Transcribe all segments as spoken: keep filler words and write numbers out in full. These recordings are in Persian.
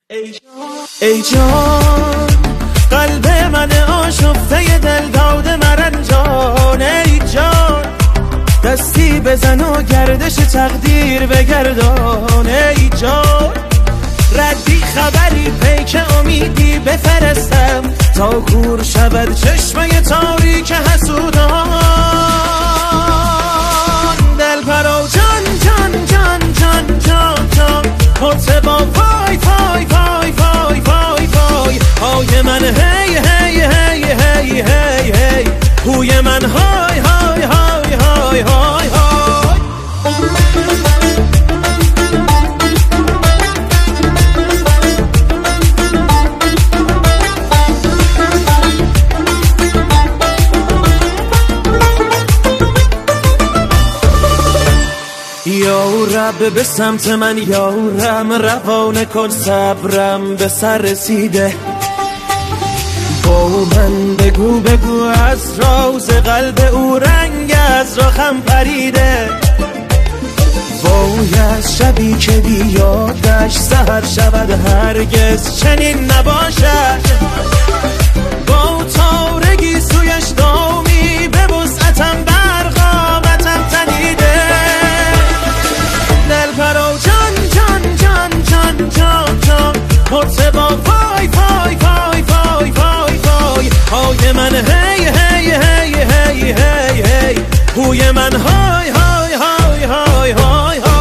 ای جان ای جان قلب من آشفته دل داده مرنجان، ای جان دستی بزن و گردش تقدیر بگردان، ای جان ردی خبری پیک امیدی بفرستم تا کور شود چشمه تاریک حسودان. دل پرو جان جان جان جان جان جان مرتبا وای وای وای وای وای وای های من هی هی هی هی هی هی هوی من های های های های های های. یا رب به سمت من یارم، روانه کن صبرم به سر رسیده. با من بگو بگو از راز قلب او رنگ از راخم پریده. وای از شبی که بیادش سحر شود هرگز چنین نباشد. با تارگی سویش دامی به وسعتم برقامتم تنیده. دل پرو جان جان جان جان جان جان مرتبا وای وای وای وای وای وای های من هی هی هی هی هی هی هوی من های های های های های های.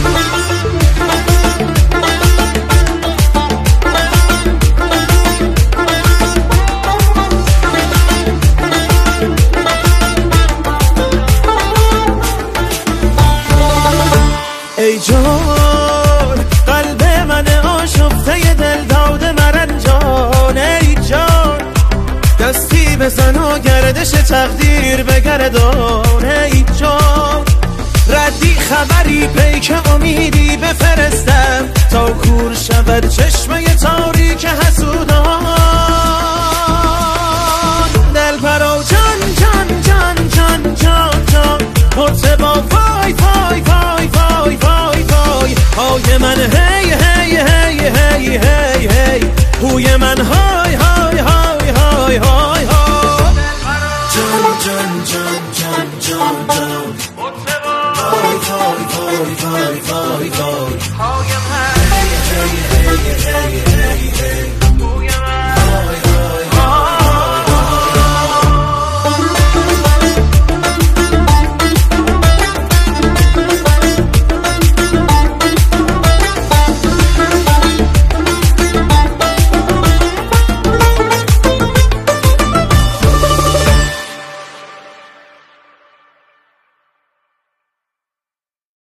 ای جان قلب من آشفته دل داده مرنجان، ای جان دستی بزن و گردش تقدیر بگردان، ای جان ردی خبری پیک امیدی بفرستم تا کور شود چشمه تاریک حسودان. دل پرو جان جان جان جان جان جان مرتبا وای وای وای وای وای وای های من هی هی هی هی هی هی هوی من های